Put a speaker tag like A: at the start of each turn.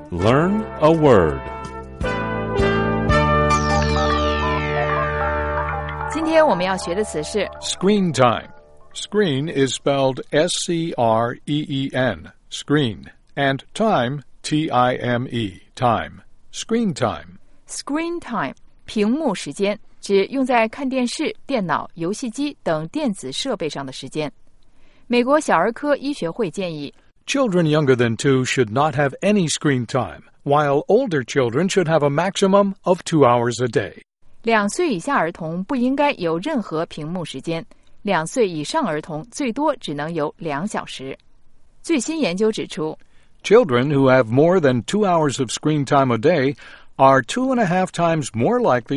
A: Learn a word.
B: 今天我们要学的词是
C: Screen time. Screen is spelled S-C-R-E-E-N, screen, and time, T-I-M-E, time. Screen time.
B: screen time 屏幕时间，指用在看电视、电脑、游戏机等电子设备上的时间。美国小儿科医学会建议
C: Children younger than 2 should not have any screen time, while older children should have a maximum of 2 hours a day.
B: 2岁以下儿童不应该有任何屏幕时间，2岁以上儿童最多只能有2小时。最新研究指出
C: Children who have more than 2 hours of screen time a day are 2.5 times more likely